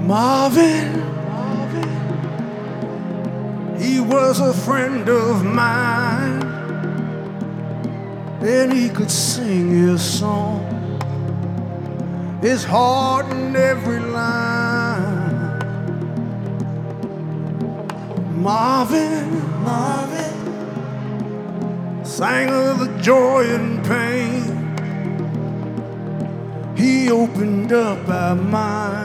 Marvin, he was a friend of mine, and he could sing his song, his heart in every line. Marvin sang of the joy and pain. He opened up our minds.